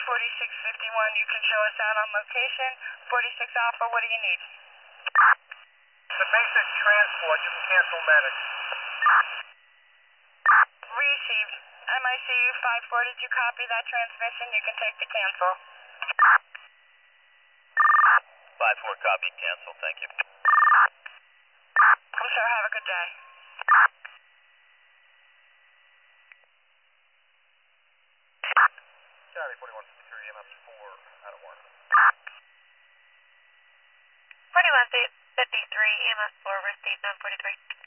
4651, you can show us out on location. 46 Alpha, what do you need? The basic transport, you can cancel medic. Received. MICU 54, did you copy that transmission? You can take the cancel. 54 copy, cancel, thank you. I'm sure, have a good day. Charlie 4153, EMS 4 out of 1. 4153, EMS 4, received 943.